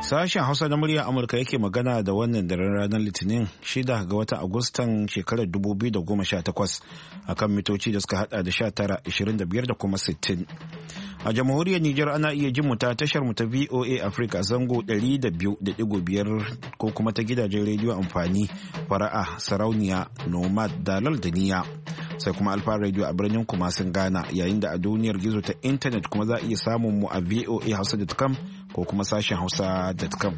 Sashen Hausa na muryar Amurka yake magana da wannan daren ranar Litinin 6 ga watan Agustan shekarar 2018 akan mitoci da suka hada da 19, 25 da kuma 60. A jamhuriyar Nijar ana iya jin mu ta tashar mu ta VOA Africa zango 200.5 ko kuma ta gidajen rediyo amfani fara'a, sarauniya, nomad, dalal da niya. Sai kuma alfa radio a birnin Kumasin Ghana, yayin da a duniyar gizo ta intanet kuma za a iya samun mu a voahausa.com ko kuma sashen hausa.com.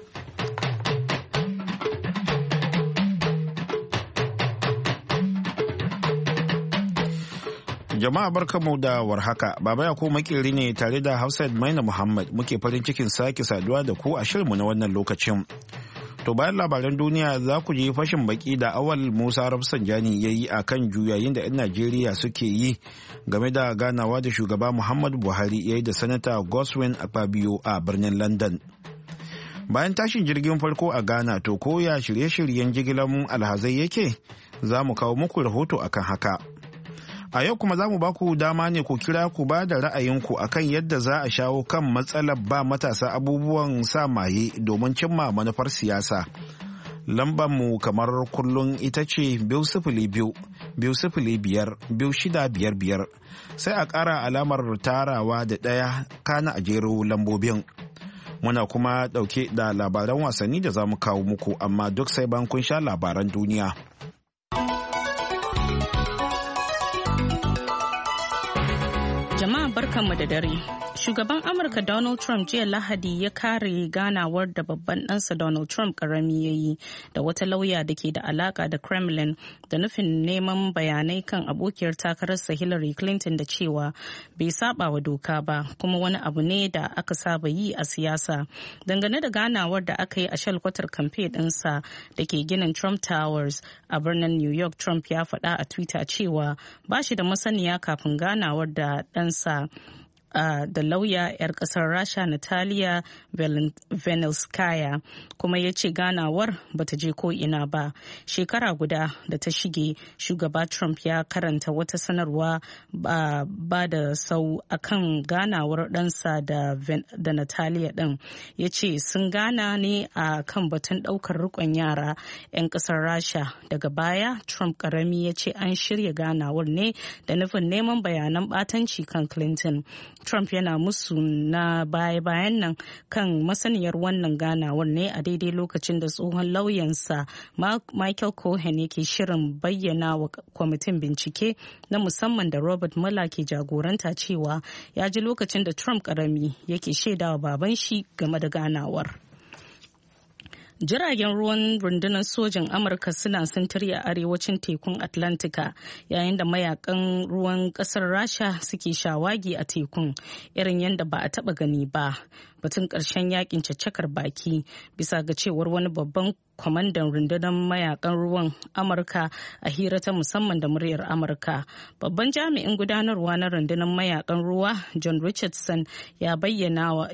Jama'a barkamu da warhaka, Baba Yakubu makeri ne tare da Hafsat Maina Muhammad muke farin cikin sake saduwa da ku a shirinmu na wannan lokacin. To bayan labaran duniya za ku ji fashin baki da Awal Musa Rafsanjani ya yi a kan juyayin da 'yan Najeriya suke yi game da ganawa da shugaba Muhammadu Buhari ya yi da Sanata Goswin Akpabio a birnin London. Bayan tashin jirgin farko a Ghana, to koya shirye-shiryen jigilar alhazai yake, za mu kawo muku rahoto akan haka. A yau kuma za mu ba ku dama ne ku kira ku ba da ra'ayinku akan yadda za a shawo kan matsalar ba matasa abubuwan sa maye domin cimma manufar siyasa. Lambar mu kamar kullum ita ce 202-205-2655 sai a ƙara alamar tarawa da ɗaya kana a jero lambobin. Muna kuma ɗauke da labaran wasanni da za mu kawo muku, amma duk sai ban kun sha labaran duniya. Jama'a barkanmu da dare. Shugaban Amurka Donald Trump jiya Lahadi ya kare ganawar da babban ɗansa Donald Trump karami ya yi da wata lauya da ke da alaka da Kremlin da nufin neman bayanai kan abokiyar takararsa Hillary Clinton da cewa bai saba wa doka ba, kuma wani abu ne da aka saba yi a siyasa. Dangane da ganawar da aka yi a shalkwatar kamfe ɗinsa da ke ginin Trump Towers a birnin New York, Trump ya faɗa a Twitter cewa ba shi da masaniya kafin ganawar da ɗansa da lauya 'yar kasar Rasha Natalia Venelskaya, kuma ya ce ganawar bata je ko ina ba. Shekara guda da ta shige, shugaba Trump ya karanta wata sanarwa ba da sau akan ganawar ɗansa da Natalia ɗin. Ya ce sun gana ne a kan batun ɗaukar riƙon yara 'yan ƙasar Rasha. Daga baya, Trump ƙarami ya ce an shirya ganawar ne da nufin neman bayanan ɓatanci kan Clinton. Trump yana musu na baya-bayan nan kan masaniyar wannan ganawar ne a daidai lokacin da tsohon lauyansa Michael Cohen yake shirin bayyana wa kwamitin bincike na musamman da Robert Mueller ke jagoranta cewa ya ji lokacin da Trump karami yake shaidawa baban shi game da ganawar. Jiragen ruwan rundunar sojin Amurka suna sintiri a arewacin tekun Atlantika yayin da mayakan ruwan kasar Rasha suke shawagi a tekun irin yadda ba a taba gani ba. Batun ƙarshen yakin caccakar baki bisa ga cewar wani babban kwamandan rundunar mayakan ruwan Amurka a hira ta musamman da muryar Amurka. Babban jami'in gudanarwa na rundunar mayakan ruwa John Richardson ya bayyana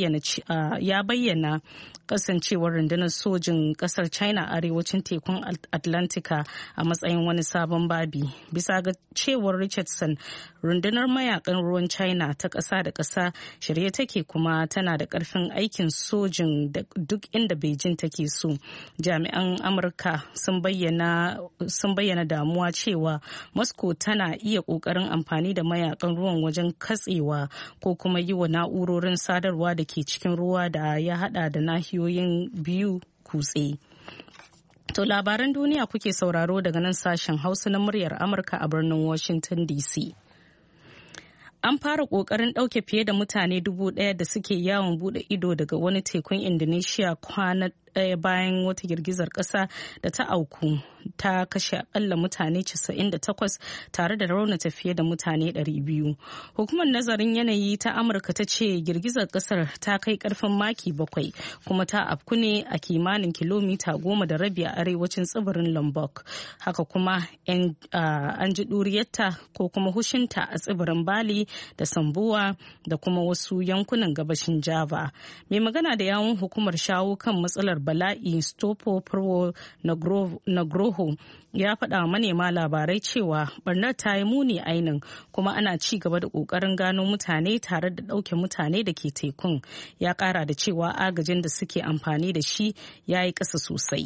kasancewar rundunar sojin kasar China arewacin tekun Atlantika a matsayin wani sabon babi. Bisa ga cewar Richardson, rundunar mayakan ruwan China ta ƙasa da ƙasa shirye take kuma tana da ƙarfin aikin sojin duk inda Beijing take so. Jami'an Amurka sun bayyana damuwa cewa Moscow tana iya ƙoƙarin amfani da mayakan ruwan wajen katsewa ko kuma yi wa na'urorin sadarwa da ke cikin ruwa da ya hada da nahiyoyin biyu kutse. To labaran duniya kuke sauraro daga nan sashen Hausa na muryar Amurka a birnin Washington DC. An fara ƙoƙarin ɗauke fiye da mutane 1,000 da suke yawon buɗe ido daga wani tekun Indonesia kwana ɗaya bayan wata girgizar ƙasa da ta auku ta kashe akalla mutane 98 tare da raunata fiye da mutane 200. Hukumar nazarin yanayi ta Amurka ta ce girgizar ƙasar ta kai ƙarfin maki 7 kuma ta afku ne a kimanin kilomita 10.5 a arewacin tsibirin Lombok. Haka kuma an ji ɗuriyarta ko kuma hushinta a tsibirin Bali da Sambuwa da kuma wasu yankunan gabashin Java. Mai magana da yawun hukumar shawo kan matsalar bala'i Stopo Pro Nagroho ya faɗa wa manema labarai cewa barnar ta yi muni ainin kuma ana ci gaba da ƙoƙarin gano mutane tare da ɗauke mutane da ke tekun. Ya ƙara da cewa agajin da suke amfani da shi ya yi ƙasa sosai.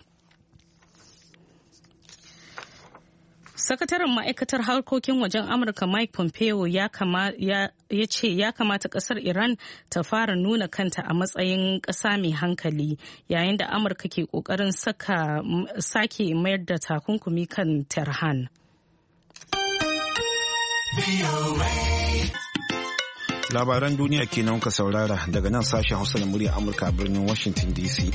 Sakataren ma'aikatar harkokin wajen Amurka Mike Pompeo ya ce ya kamata kasar Iran ta fara nuna kanta a matsayin ƙasa mai hankali yayin da Amurka ke ƙoƙarin sake mayar da takunkumi kan Tehran. Labaran duniya kenan ka saurara daga nan sashen Hausa na murya Amurka a birnin Washington DC.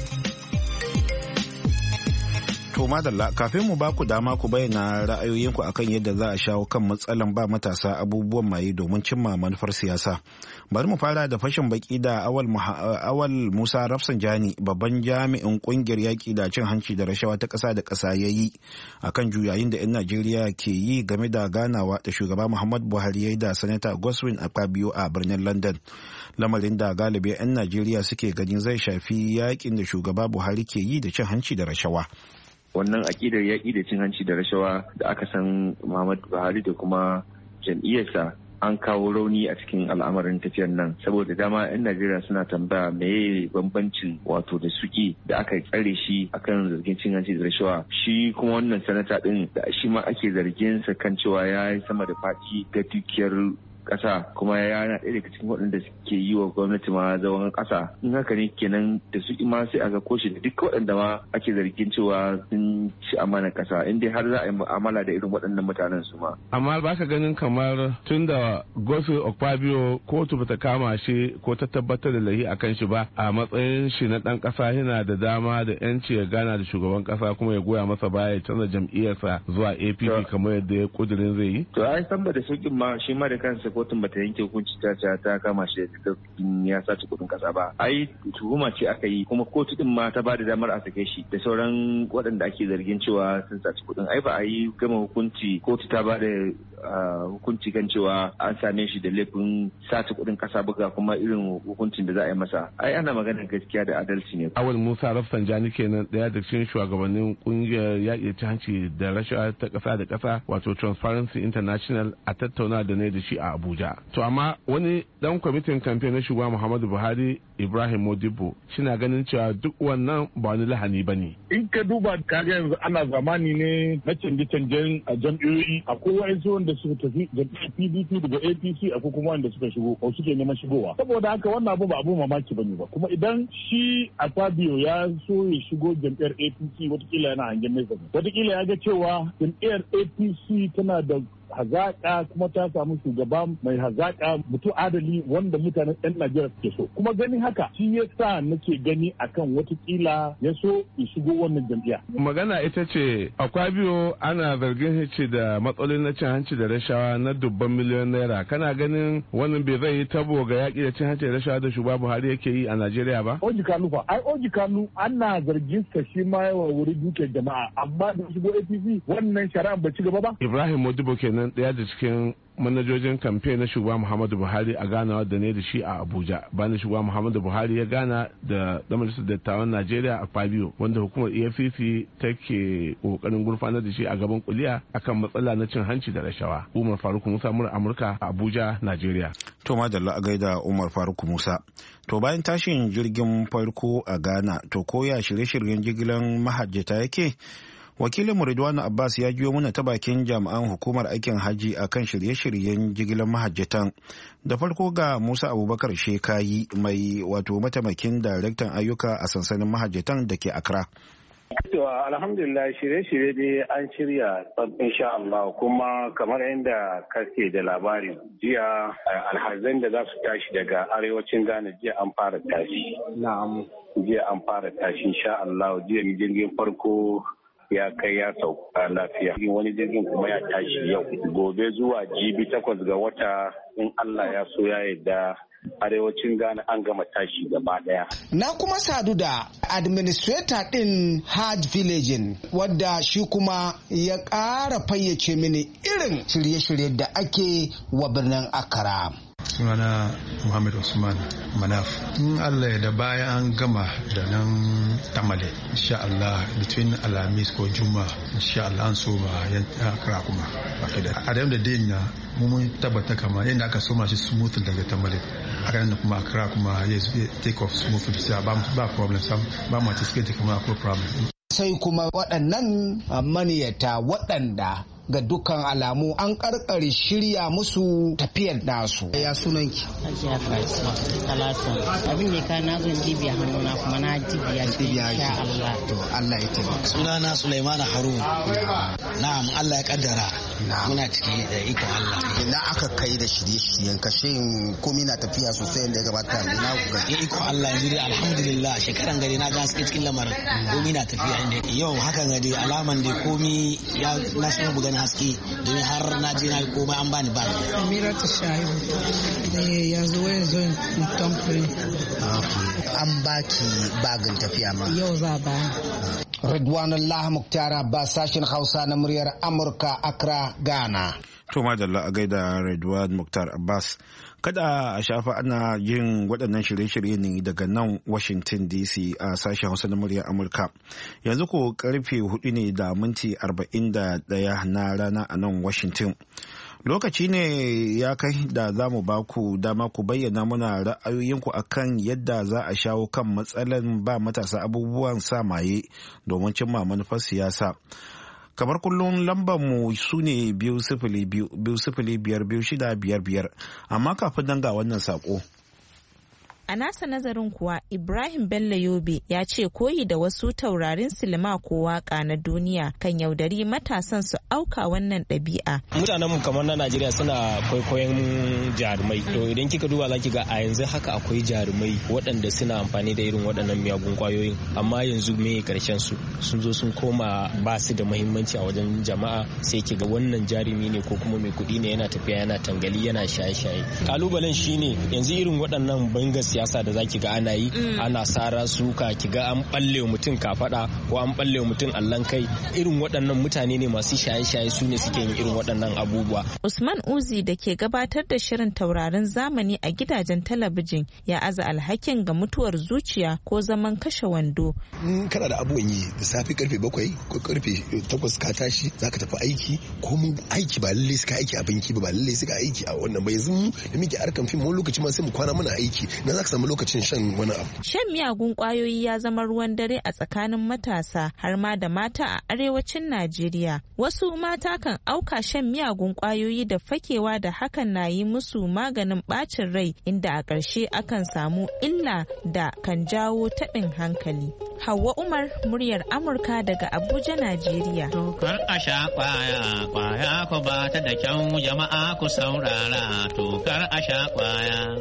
To madalla, kafin mu ba ku dama ku bayyana ra'ayoyinku akan yadda za a shawo kan matsalan ba matasa abubuwan maye domin cimma manufar siyasa. Bari mu fara da fashin baki da Awal Musa Rafsanjani, babban jami'in kungiyar yaƙi da cin hanci da rashawa ta ƙasa da ƙasa ya yi akan juyayin da 'yan Najeriya ke yi game da ganawa da shugaba Muhammadu Buhari ya yi da Sanata Godswin Akpabio a birnin London. Lamarin da galibi 'yan Najeriya suke ganin zai shafi yaƙin da shugaba Buhari ke yi da cin hanci da rashawa. Wannan aƙidar yaƙi da cin hanci da rashawa da aka san Muhammadu Buhari da kuma jam'iyyarsa an kawo rauni a cikin al'amarin tafiyar nan, saboda dama 'yan Najeriya suna tambaya meye bambancin wato da suke da aka tsare shi akan zargin cin hanci da rashawa, shi kuma wannan sanata din da shi ma ake zargin sa kan cewa ya yi sama da faɗi ga dukiyar kasa kuma yana ɗaya daga cikin waɗanda suke yi wa gwamnati ma zaman kasa. In haka ne kenan da su ma sai a ga koshi da duk waɗanda ma ake zargin cewa sun ci amana kasa, in dai har za a yi mu'amala da irin waɗannan mutanen su ma. Amma ba ka ganin kamar tun da Godswin Akpabio kotu bata kama shi ko ta tabbatar da laifi akan shi ba, a matsayin shi na ɗan ƙasa yana da dama da 'yanci ya gana da shugaban ƙasa kuma ya goya masa baya ya canza jam'iyyarsa zuwa APC kamar yadda ya kudirin zai yi. To ai san ba da sauƙin ma shi ma da kansa kotun bata yanke hukunci ta kama shi da ya sace kudin kasa ba. Ai tuhuma ce aka yi kuma kotu din ma ta ba da damar a sake shi da sauran waɗanda ake zargin cewa sun sace kudin. Ai ba a yi gama hukunci, kotu ta ba da hukunci kan cewa an same shi da laifin sace kudin kasa buga kuma irin hukuncin da za a yi masa. Ai ana maganar gaskiya da adalci ne. Awal Musa Rafsanjani kenan, daya da cikin shugabannin kungiyar yaƙi ta hanci da rashawa ta ƙasa da ƙasa wato Transparency International a tattauna da ne da shi a Abuja. To amma wani dan kwamitin kamfe na shugaba Muhammadu Buhari Ibrahim Modibo shina ganin cewa duk wannan ba wani lahani ba ne. In ka duba kaga yanzu ana zamani ne na canje-canjen a jam'iyyoyi, akwai wa'ansu wanda suka tafi jam'iyyar PDP daga APC, akwai kuma wanda suka shigo ko suke neman shigowa. Saboda haka wannan abu ba abu mamaki bane ba. Kuma idan shi Akpabio ya so ya shigo jam'iyyar APC, watakila yana hangen nesa, watakila ya ga cewa jam'iyyar APC tana da hazaƙa kuma ta samu shugaba mai hazaƙa, mutum adali wanda mutanen 'yan Najeriya suke so. Kuma ganin haka shi ya sa nake gani akan watakila ya so ya shigo wannan jam'iyya. Magana ita ce Akpabio ana zargin shi da matsalolin na cin hanci da rashawa na dubban miliyon naira. Kana ganin wannan bai zai yi tabo ga yaƙi da cin hanci da rashawa da shugaba Buhari yake yi a Najeriya ba? Oji Kanu fa, ai Oji Kanu ana zargin sa shi ma yawa wuri dukiyar jama'a, amma da shigo APC wannan shari'a bai ci gaba ba. Ibrahim Modibo kenan, daya da cikin manajojin kamfe na shugaba Muhammadu Buhari a ganawa da ne da shi a Abuja. Bayan shugaba Muhammadu Buhari ya gana da majalisar dattawan Najeriya a Fabio, wanda hukumar EFCC take kokarin gurfanar da shi a gaban kuliya akan matsala na cin hanci da rashawa. Umar Faruk Musa, mura Amurka a Abuja, Najeriya. To madalla a gaida Umar Faruk Musa. To bayan tashin jirgin farko a Ghana, to koya shirye-shiryen jigilan mahajjata yake? Wakilin Ridwan Abbas ya jiyo mana ta bakin jami'an hukumar aikin haji a kan shirye-shiryen jigilar mahajjatan. Da farko ga Musa Abubakar Shekayi, mai wato mataimakin daraktan ayyuka a sansanin mahajjatan da ke Accra. Alhamdulillah, shirye-shirye dai an shirya insha Allah, kuma kamar yadda kake da labari jiya alhazan da za su tashi daga arewacin Ghana jiya an fara tashi. Na'am. Jiya an fara tashi insha Allah, jiya jirgin farko ya kai ya sauka lafiya. Wani jirgin kuma ya tashi yau. Gobe zuwa jibi 8 ga wata in Allah ya so ya yarda arewacin Ghana an gama tashi gaba daya. Na kuma sadu da administrator din Hajj Village wadda shi kuma ya ƙara fayyace mini irin shirye-shirye da ake wa birnin Accra. sunana Muhammad Usman Manaf. In Allah ya da baya an gama da nan Tamale insha Allah between Alhamis ko Juma'a insha Allah an soma yan Accra kuma a da din na mun tabbata kama yadda aka soma shi smooth daga Tamale aka nan kuma Accra kuma ya take off smooth sai ba problem sam ba mu anticipate kuma akwai problem. Sai kuma waɗannan maniyata waɗanda ga dukkan alamu an karkare shirya musu tafiyar nasu. Ya sunanki? Hajiya Fatima Talatu. Abin da ka na zon dibiya hannuna kuma na dibiya insha Allah. To Allah ya tabbata. Sunana Sulaiman Harun. Na'am Allah ya kaddara. Muna ciki da ikon Allah. Ina aka kai da shirye-shiryen kashin komai na tafiya sosai yadda ya gabata ne na ku gani. Ikon Allah yanzu dai alhamdulillah shekaran gari na ga suke cikin lamarin komai na tafiya inda yau hakan ga dai alaman da komai ya na so buga haske don har na je na yi komai an bani bani. Amira ta shahiru yanzu in tamfuri. An baki bagin tafiya ma. Yau za ba. Ridwanullah Muktar Abbas sashen Hausa na muryar Amurka Accra, Ghana. To madalla a gaida Ridwan Muktar Abbas. Kada a shafa ana yin waɗannan shirye-shirye ne daga nan Washington DC a sashen Hausa na muryar Amurka. Yanzu ko karfe 4 ne da minti 41 na rana a nan Washington. Lokaci ne ya kai da za mu ba ku dama ku bayyana muna ra'ayoyinku akan yadda za a shawo kan matsalan ba matasa abubuwan sa maye domin cimma manufar siyasa. Kamar kullum lambar mu su ne 202-205-2655 amma kafin nan ga wannan sako. A nasa nazarin kuwa Ibrahim Bello Yobe ya ce koyi da wasu taurarin silima ko waka na duniya kan yaudari matasan su auka wannan ɗabi'a. Mutanenmu kamar na Najeriya suna kwaikwayon jarumai. To idan kika duba za ki ga a yanzu haka akwai jarumai waɗanda suna amfani da irin waɗannan miyagun kwayoyin. Amma yanzu me karshen su sun zo sun koma ba su da muhimmanci a wajen jama'a sai ki ga wannan jarumi ne ko kuma mai kuɗi ne yana tafiya yana tangali yana shaye-shaye. Kalubalen shine yanzu irin waɗannan bangas siyasa da zaki ga ana yi ana sara suka ki ga an balle mutum kafada ko an balle mutum allan kai irin waɗannan mutane ne masu shaye-shaye su ne suke yin irin waɗannan abubuwa. Usman Uzi da ke gabatar da shirin taurarin zamani a gidajen talabijin ya aza alhakin ga mutuwar zuciya ko zaman kashe wando. Kana da abubuwan yi da safe karfe 7 ko karfe 8 ka tashi zaka tafi aiki ko mun aiki ba lalle suka aiki a banki ba lalle suka aiki a wannan ba yanzu da muke harkan fim wani lokaci ma sai mu kwana muna aiki na ka samu lokacin shan wani abu. Shan miyagun kwayoyi ya zama ruwan dare a tsakanin matasa har ma da mata a arewacin Najeriya. Wasu mata kan auka shan miyagun kwayoyi da fakewa da hakan na yi musu maganin bacin rai inda a ƙarshe akan samu illa da kan jawo taɓin hankali. Hauwa Umar, muryar Amurka daga Abuja, Najeriya. Tokar a sha kwaya, kwaya ku ba ta da kyau jama'a ku saurara, tokar a sha kwaya.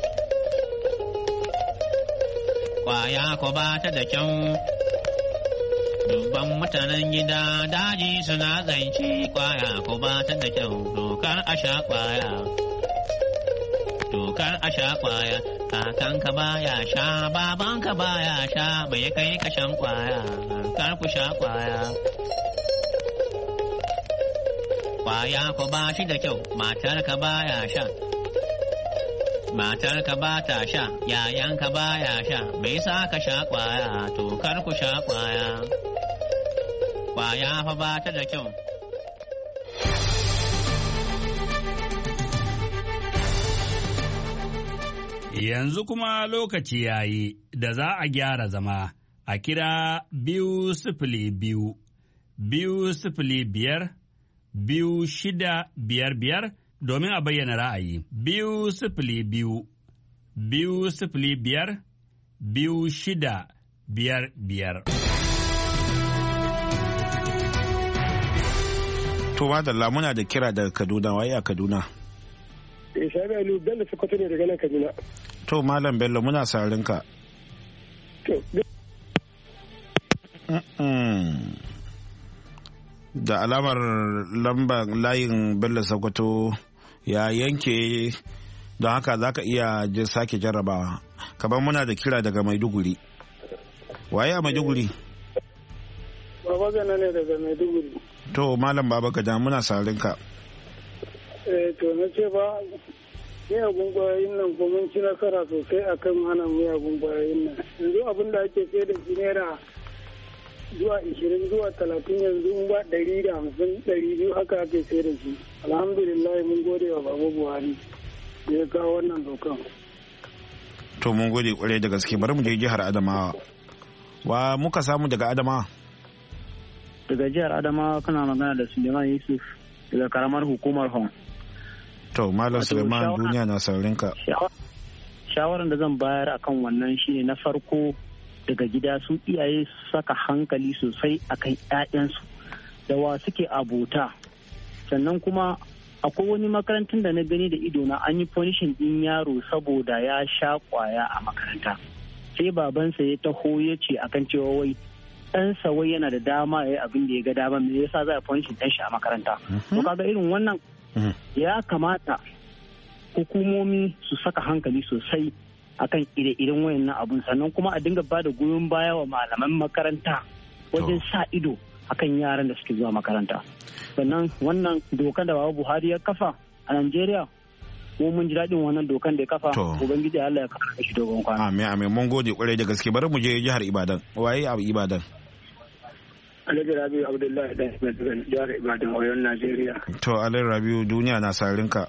Kwaya ko ba ta da kyau, dubban mutanen gida daji suna zance kwaya ko ba ta da kyau, dokar a sha kwaya. Dokar a sha kwaya, kakanka ba ya sha, babanka ba ya sha, bai kai ka shan kwaya, kar ku sha kwaya. Kwaya ko ba shi da kyau, matarka ba ya sha. Matarka ba ta sha, yayanka ba ya sha, me yasa ka sha kwaya, to kar ku sha kwaya. Kwaya fa ba ta da kyau. Yanzu kuma lokaci ya yi da za a gyara zama a kira 202 205 2655 domin a bayyana ra'ayi. 202 205 2655. To madalla muna da kira daga Kaduna, waye a Kaduna? Shabi Aliyu Bello Sokoto ne daga nan Kaduna. To Malam Bello muna sarin ka. Da alamar lambar layin Bello Sokoto ya yanke, don haka za ka iya sake jarrabawa. Kaban muna da kira daga Maiduguri. Waye a Maiduguri? Baba Gana ne daga Maiduguri. To Malam Baba Gana muna sarin ka. To na ce ba miyagun kwayoyin nan ko mun ci nasara sosai akan hana miyagun kwayoyin nan. Yanzu abin da ake sai da shi naira zuwa 20 zuwa 30 yanzu ba 150 200 haka ake sai da shi. Alhamdulillah mun gode wa Baba Buhari da ya kawo wannan dokan. To mun gode kwarai da gaske, bari mu je jihar Adamawa. Wa muka samu daga Adamawa? Daga jihar Adamawa kana magana da Suleiman Yusuf daga karamar hukumar Hon. To Malam Suleiman, duniya na saurinka. Shawaran da zan bayar akan wannan shine na farko daga gida su iyaye su saka hankali sosai akan 'ya'yansu da wa suke abota. Sannan kuma akwai wani makarantar da na gani da idona an yi punishing din yaro saboda ya sha kwaya a makaranta. Sai babansa ya taho ya ce akan cewa wai ɗansa wai yana da dama ya yi abin da ya ga dama, me yasa za a punishing ɗan shi a makaranta. To kaga irin wannan ya kamata hukumomi su saka hankali sosai akan ire-iren wayannan abun, sannan kuma a dinga bada goyon baya wa malaman makaranta wajen sa ido akan yaran da suke zuwa makaranta. Sannan wannan dokan da Baba Buhari ya kafa a Najeriya, mu mun ji daɗin wannan dokan da ya kafa. Ubangiji Allah ya kafa shi dogon kwana. Amin. Mun gode kwarai da gaske. Bari mu je jihar Ibadan. Waye a Ibadan? Alhaji Rabiu Abdullahi da jihar Ibadan, Oyon, Najeriya. To Alhaji Rabiu, duniya na sarinka.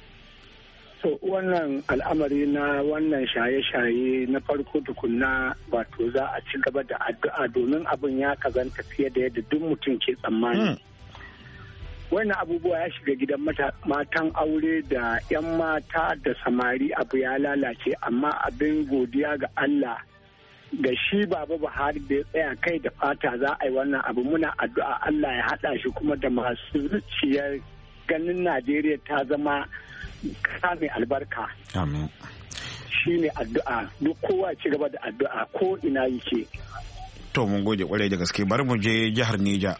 So wannan al'amari na wannan shaye-shaye na farko tukunna wato za a ci gaba da addu'a domin abin ya kazanta fiye da yadda duk mutum ke tsammani. Wannan abubuwa ya shiga gidan matan aure da 'yan mata da samari, abu ya lalace, amma abin godiya ga Allah da shi Baba Buhari da ya tsaya kai da fata za a yi wannan abu. Muna addu'a Allah ya haɗa shi kuma da masu zuciyar ganin Najeriya ta zama kasa mai albarka. Amin. Shi ne addu'a, duk kowa ci gaba da addu'a ko ina yake. To mun gode kwarai da gaske. Bari mu je jihar Neja.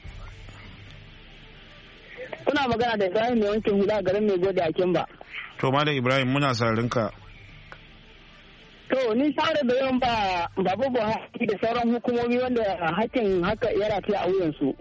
Kuna magana da Ibrahim mai wankin hula garin mai gode a Kimba. To Malam Ibrahim, muna sarinka. To ni shawara da yawan ba Baba Buhari da sauran hukumomi wanda hakkin haka ya rataya a wuyansu.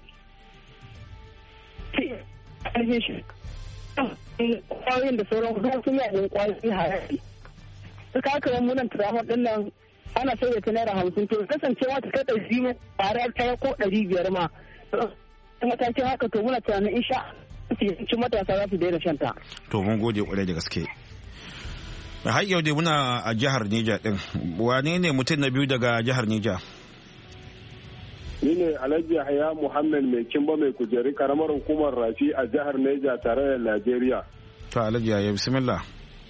Kwayoyin da sauran hukumar sun yaɗin kwayoyin haraji. Suka haka wani munan turamar ɗin nan ana sauya ta naira 50, to kasancewa ta kai ɗari mu ƙwarar ɗaya ko 500 ma. Matakin haka to muna tunanin insha ci matasa za su daina shanta. To mun gode kwarai da gaske. Har yau dai muna a jihar Neja din. Wane ne mutum na biyu daga jihar Neja? Ni ne Alhaji Yahaya Muhammad mai kimba mai kujeri karamar hukumar Rafi a jihar Neja tare da Najeriya. To Alhaji Yahaya, bismillah.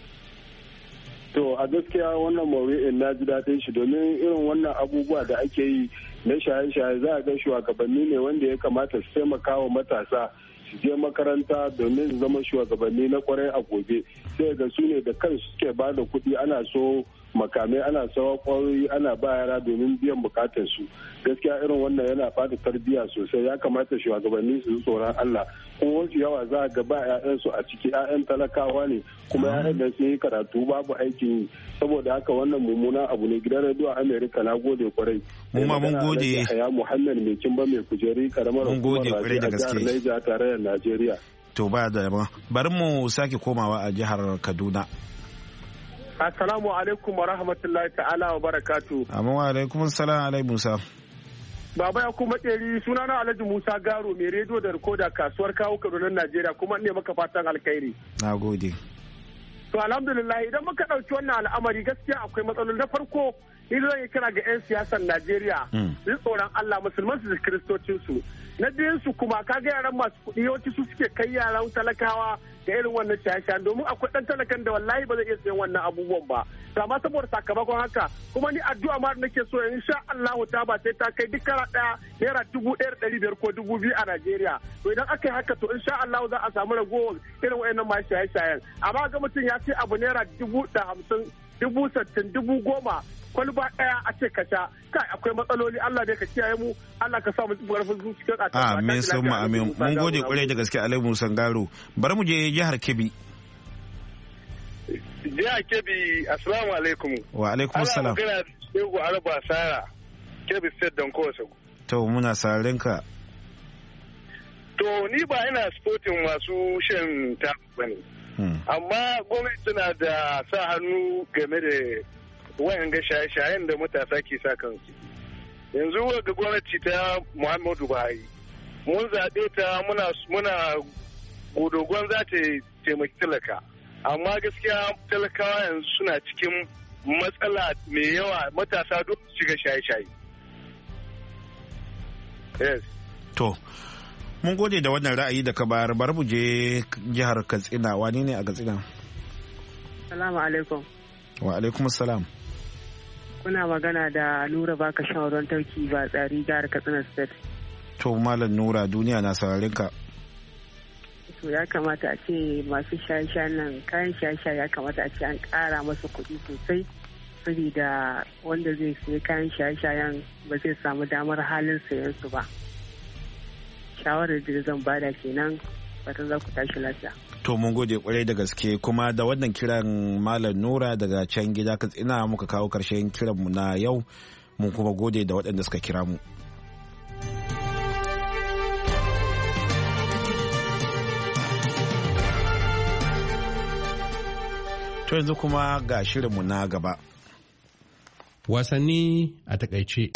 To a gaskiya wannan maudu'in na ji daɗin shi domin irin wannan abubuwa da ake yi na shaye-shaye za a ga shugabanni ne wanda ya kamata su taimaka wa matasa su je makaranta domin su zama shugabanni na kwarai a gobe. Sai ga su ne da kansu suke ba da kuɗi, ana so makamai, ana sawa kwayoyi, ana ba yara domin biyan bukatar su. Gaskiya irin wannan yana fada tarbiyya sosai. Ya kamata shugabanni su tsoron Allah. Kuma wasu yawa za a ga ba 'ya'yansu a ciki, 'ya'yan talakawa ne, kuma 'ya'yan da sun yi karatu babu aikin yi. Saboda haka wannan mummunan abu ne. Gidan rediyo Amerika na gode kwarai. Mu ma mun gode. Ya Muhammad mai kimba mai kujeri karamar hukumar Rafi a jihar Niger tare da Najeriya. To ba da bari mu sake komawa a jihar Kaduna. Assalamu alaikum wa rahmatullahi ta'ala wa barakatu. Amma wa alaikum salam alai Musa. Baba ya kuma tseri sunana Alhaji Musa Garo mai rediyo da rikoda kasuwar kawo Kaduna Najeriya, kuma ne maka fatan alkhairi. Na gode. To alhamdulillah idan muka ɗauki wannan al'amari gaskiya akwai matsaloli. Na farko ni zan yi kira ga 'yan siyasar Najeriya su tsoron Allah, musulman su da kiristocin su. Na biyun su kuma kaga yaran masu kuɗi yawanci su suke kai yaran talakawa da irin wannan shaye-shayen, domin akwai ɗan talakan da wallahi ba zai iya sayan wannan abubuwan ba. Amma saboda sakamakon haka kuma ni addu'a ma da nake so insha Allah ta ba sai ta kai duk kara ɗaya naira 1,500 ko 2,000 a Najeriya. To idan aka yi haka to insha Allah za a samu ragowar irin wayannan masu shaye-shayen. Amma ga mutum ya ce abu naira 50,000, 60,000, 10,000 kwalba ɗaya a ce ka sha, kai akwai matsaloli. Allah dai ka kiyaye mu, Allah ka sa mu ƙarfin zuciyar a cikin amin sun mu amin. Mun gode kwarai da gaske Alhaji Musa Garo. Bari mu je jihar Kebbi. Jihar Kebbi, assalamu alaikum. Wa alaikum salam. Ana magana Shehu Arba Sara, Kebbi State don kowace. To muna sarin ka. To ni ba ina sporting masu shan ta bane. amma gwamnati tana da sa hannu game da wayan ga shaye-shayen da matasa ke sa kansu. Yanzu ga gwamnati ta Muhammadu Buhari mun zaɓe ta muna godogon za ta taimaki talaka, amma gaskiya talakawa yanzu suna cikin matsala mai yawa, matasa duk shiga shaye-shaye. Yes. To, mun gode da wannan ra'ayi da ka bayar. Bari mu je jihar Katsina. Wani ne a Katsina? Salamu alaikum. Wa alaikum salam. Kuna magana da Nura Baka Shawarar Tauki ba tsari jihar Katsina State. To, Malam Nura, duniya na sararin ka. To, ya kamata a ce masu shaye-shayen nan, kayan shaye-shaye ya kamata a ce an ƙara masa kuɗi sosai. Saboda wanda zai sayi kayan shaye-shayen ba zai samu damar halin sayan su ba. Shawarar da zan bada kenan, fatan za ku tashi lafiya. To mun gode kwarai da gaske, kuma da wannan kiran Malam Nura daga can gida Katsina muka kawo karshen kiranmu na yau. Mun kuma gode da waɗanda suka kira mu. To yanzu kuma ga shirinmu na gaba. Wasanni a takaice.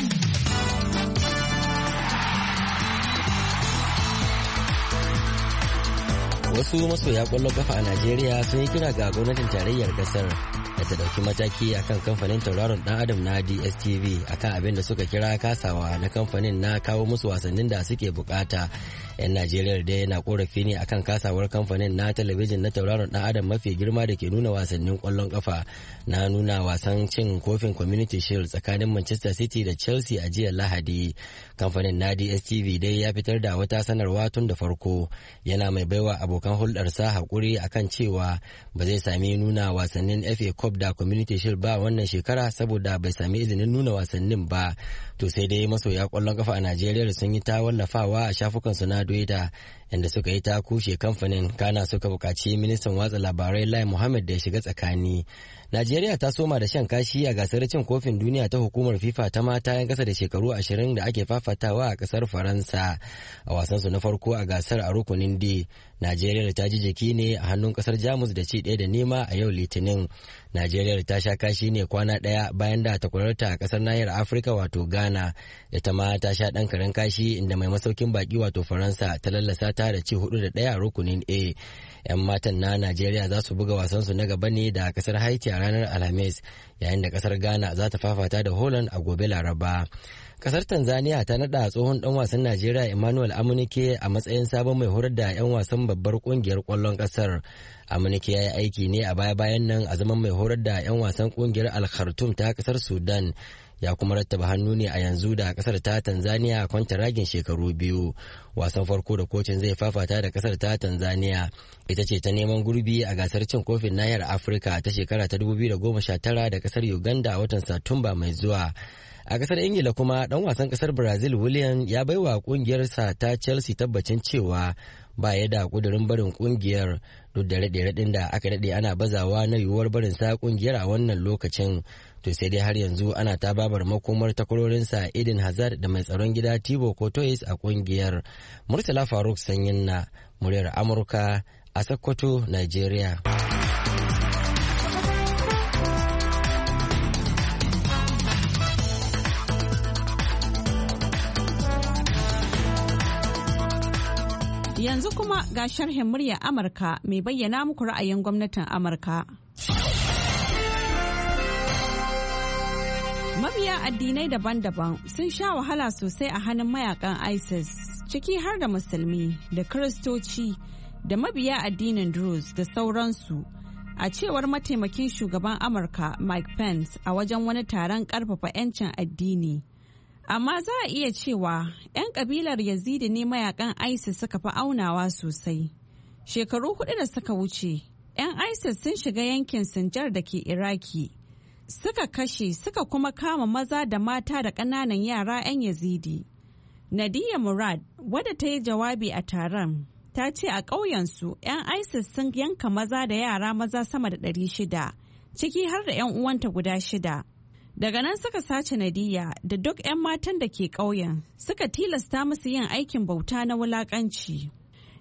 Wasu masoya kwallon kafa a Najeriya sun yi kira ga gwamnatin tarayyar kasar da ta dauki mataki akan kamfanin tauraron dan adam na DSTV akan abin da suka kira kasawa na kamfanin na kawo musu wasannin da suke bukata. 'Yan Najeriya dai na korafi ne akan kasawar kamfanin na talabijin na tauraron dan adam mafi girma da ke nuna wasannin kwallon kafa na nuna wasan cin kofin Community Shield tsakanin Manchester City da Chelsea a jiya Lahadi. Kamfanin na DSTV dai ya fitar da wata sanarwa tun da farko, yana mai baiwa abokan hulɗarsa haƙuri akan cewa ba zai sami nuna wasannin FA Cup da Community Shield ba wannan shekara saboda bai sami izinin nuna wasannin ba. To sai dai masoya ƙwallon kafa a Najeriya sun yi ta wallafawa a shafukansu na Twitter inda suka yi ta kushe kamfanin, kana suka buƙaci ministan watsa labarai Lai Muhammad da ya shiga tsakani. Najeriya ta soma da shan kashi a gasar cin kofin duniya ta hukumar FIFA ta mata 'yan kasa da shekaru 20 da ake fafatawa a kasar Faransa. A wasansu na farko a gasar a rukunin D, Najeriya ta ji jiki ne a hannun kasar Jamus da ci 1-0 a yau Litinin. Najeriya ta sha kashi ne kwana ɗaya bayan da ta kurarta a kasar nahiyar Afirka wato Ghana. Ita ma ta sha ɗan karen kashi inda mai masaukin baki wato Faransa ta lallasa ta da ci 4-1 a rukunin A. 'Yan matan na Najeriya za su buga wasansu na gaba ne da kasar Haiti a ranar Alhamis, yayin da kasar Ghana za ta fafata da Holland a gobe Laraba. Kasar Tanzania ta nada tsohon dan wasan Najeriya Emmanuel Amunike a matsayin sabon mai horar da 'yan wasan babbar kungiyar kwallon kasar. Amunike ya yi aiki ne a baya-bayan nan a zaman mai horar da 'yan wasan kungiyar Al Khartoum ta kasar Sudan. Ya kuma rattaba hannu ne a yanzu da kasar ta Tanzania kwantaragin shekaru 2. Wasan farko da kocin zai fafata da kasar ta Tanzania ita ce ta neman gurbi a gasar cin kofin nahiyar Afirka ta shekara ta 2019 da kasar Uganda a watan Satumba mai zuwa. A kasar Ingila kuma dan wasan kasar Brazil Willian ya baiwa kungiyarsa ta Chelsea tabbacin cewa ba ya da kudurin barin kungiyar, duk da raɗe-raɗin da aka daɗe ana bazawa na yiwuwar barin sa kungiyar a wannan lokacin. To sai dai har yanzu ana ta babar makomar takwarorinsa Eden Hazard da mai tsaron gida Thibaut Courtois a kungiyar. Murtala Faruk Sanyin na muryar Amurka a Sokoto, Nigeria. Yanzu kuma ga sharhin muryar Amurka mai bayyana muku ra'ayin gwamnatin Amurka. Mabiya addinai daban-daban sun sha wahala sosai a hannun mayakan ISIS, ciki har da musulmi da Kiristoci da mabiya addinin Druze da sauransu, a cewar mataimakin shugaban Amurka Mike Pence a wajen wani taron karfafa 'yancin addini. Amma za a iya cewa 'yan kabilar Yazidi ne mayakan ISIS suka fi aunawa sosai. Shekaru 4 da suka wuce, 'yan ISIS sun shiga yankin Sinjar da ke Iraki. Suka kashe suka kuma kama maza da mata da ƙananan yara 'yan Yazidi. Nadia Murad, wadda ta yi jawabi a taron, ta ce a ƙauyensu 'yan ISIS sun yanka maza da yara maza sama da 600, ciki har da 'yan uwanta guda 6. Daga nan suka sace Nadia da duk 'yan matan da ke ƙauyen, suka tilasta musu yin aikin bauta na wulaƙanci.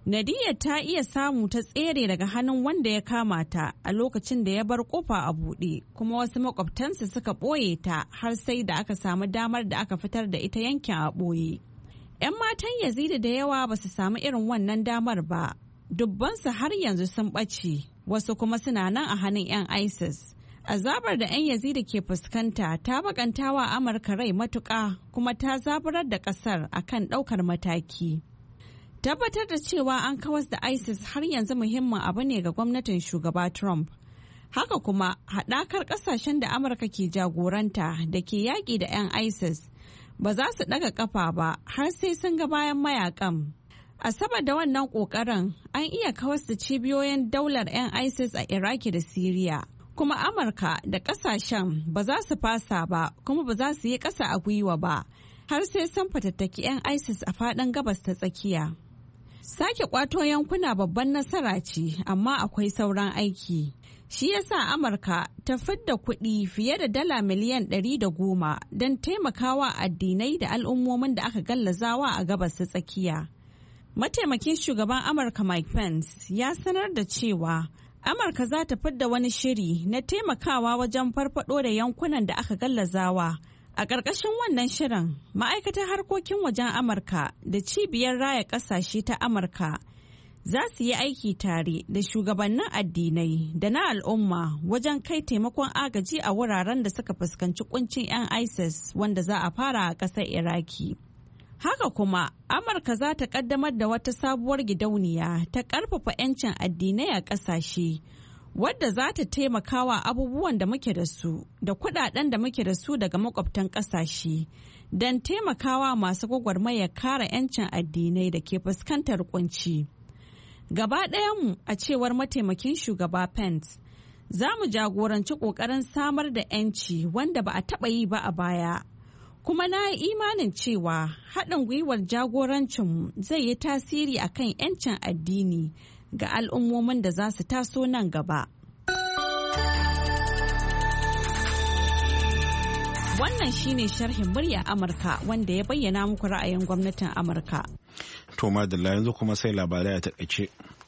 Nadia ta iya samu ta tsere daga hannun wanda ya kama ta a lokacin da ya bar kofa a buɗe, kuma wasu makwabtansa suka ɓoye ta har sai da aka samu damar da aka fitar da ita yankin a ɓoye. 'Yan matan Yazidi da yawa ba su samu irin wannan damar ba, dubbansu har yanzu sun ɓace, wasu kuma suna nan a hannun 'yan ISIS. Azabar da 'yan Yazidi ke fuskanta ta bakantawa Amurka rai matuƙa, kuma ta zaburar da ƙasar akan ɗaukar mataki. Tabbatar da cewa an kawas da ISIS har yanzu muhimmin abu ne ga gwamnatin shugaba Trump. Haka kuma haɗakar ƙasashen da Amurka ke jagoranta da ke yaƙi da 'yan ISIS ba za su ɗaga ƙafa ba har sai sun ga bayan mayakan. A saboda wannan ƙoƙarin an iya kawas da cibiyoyin daular 'yan ISIS a Iraki da Siriya. Kuma Amurka da ƙasashen ba za su fasa ba, kuma ba za su yi ƙasa a gwiwa ba har sai sun fatattaki 'yan ISIS a faɗin gabas ta tsakiya. Sake kwato yankuna babban nasara ce, amma akwai sauran aiki. Shi yasa Amurka ta fidda kuɗi fiye da dala miliyan 110 don taimakawa addinai da al'ummomin da aka gallazawa a gabas ta tsakiya. Mataimakin shugaban Amurka Mike Pence ya sanar da cewa Amurka za ta fidda wani shiri na taimakawa wajen farfado da yankunan da aka gallazawa. A ƙarƙashin wannan shirin, ma'aikatar harkokin wajen Amurka da cibiyar raya ƙasashe ta Amurka za su yi aiki tare da shugabannin addinai da na al'umma wajen kai taimakon agaji a wuraren da suka fuskanci kuncin 'yan ISIS wanda za a fara a ƙasar Iraki. Haka kuma, Amurka za ta ƙaddamar da wata sabuwar gidauniya ta ƙarfafa 'yancin addinai a ƙasashe. Wadda za ta taimakawa abubuwan da muke da su da kudaden da muke da su daga makwabtan kasashe don taimakawa masu gwagwarmayar kare 'yancin addinai da ke fuskantar kunci. Gaba ɗayanmu a cewar mataimakin shugaba Pence, za mu jagoranci ƙoƙarin samar da 'yanci wanda ba a taɓa yi ba a baya. Kuma na yi imanin cewa haɗin gwiwar jagorancinmu zai yi tasiri akan 'yancin addini ga al'ummomin da za su taso nan gaba. Wannan shine sharhin murya Amurka wanda ya bayyana muku ra'ayin gwamnatin Amurka. To madalla yanzu kuma sai labarai a takaice.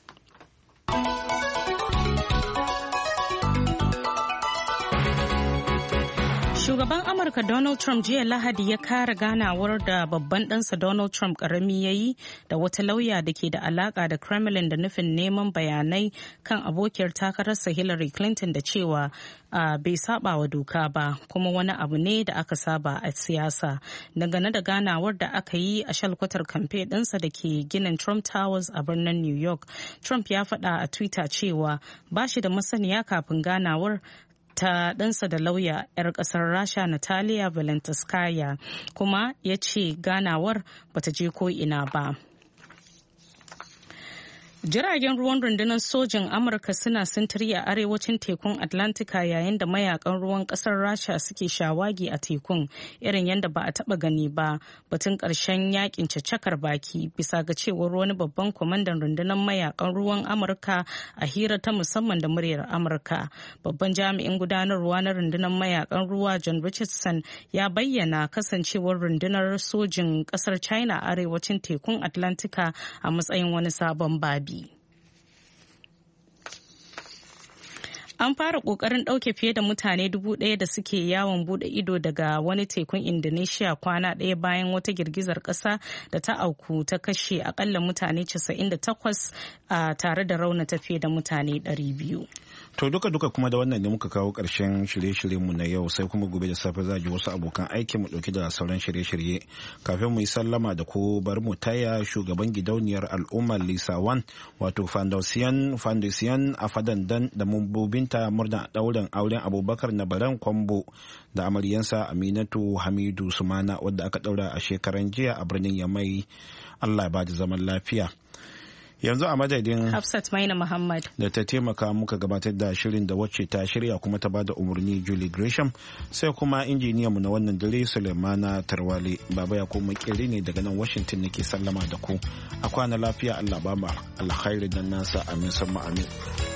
Shugaban Amurka Donald Trump jiya Lahadi ya kare ganawar da babban ɗansa Donald Trump ƙarami ya yi da wata lauya da ke da alaƙa da Kremlin da nufin neman bayanai kan abokiyar takararsa Hillary Clinton da cewa bai saba wa doka ba, kuma wani abu ne da aka saba a siyasa. Dangane da ganawar da aka yi a shalkwatar kamfe ɗinsa da ke ginin Trump Towers a birnin New York, Trump ya faɗa a Twitter cewa ba shi da masaniya kafin ganawar ta ɗansa da lauya 'yar ƙasar Rasha Natalia Valentinskaya, kuma ya ce ganawar bata je ko ina ba. Jiragen ruwan rundunar sojin Amurka suna sintiri a arewacin tekun Atlantika yayin da mayakan ruwan kasar Rasha suke shawagi a tekun irin yadda ba a taba gani ba, batun karshen yakin caccakar baki, bisa ga cewar wani babban kwamandan rundunar mayakan ruwan Amurka a hira ta musamman da muryar Amurka. Babban jami'in gudanarwa na rundunar mayakan ruwa John Richardson ya bayyana kasancewar rundunar sojin kasar China a arewacin tekun Atlantika a matsayin wani sabon babi. An fara kokarin ɗauke fiye da mutane 1,000 da suke yawon bude ido daga wani tekun Indonesia kwana ɗaya bayan wata girgizar ƙasa da ta auku ta kashe akalla mutane 98 tare da raunata fiye da mutane 200. To duka kuma da wannan ne muka kawo ƙarshen shirye-shiryenmu na yau, sai kuma gobe da safe za ji wasu abokan aiki mu ɗauki da sauran shirye-shirye. Kafin mu yi sallama da ku bar mu taya shugaban gidauniyar al'ummar Lisa Wan wato Foundation a Fadandan da mambobinta murna ɗaurin auren Abubakar Nabaran Kwambo da amaryansa Aminatu Hamidu Sumana wadda aka ɗaura a shekaran jiya a birnin Yamai. Allah ba da zaman lafiya. Yanzu a madadin Hafsat Maina Muhammad da ta taimaka muka gabatar da shirin da wacce ta shirya kuma ta bada umarni Julie Gresham, sai kuma injiniyanmu na wannan dare Sulemana Tarwale. Baba ya kuma makeri ne daga nan Washington nake sallama da ku. A kwana lafiya, Allah ba mu alkhairin nan nasa, amin.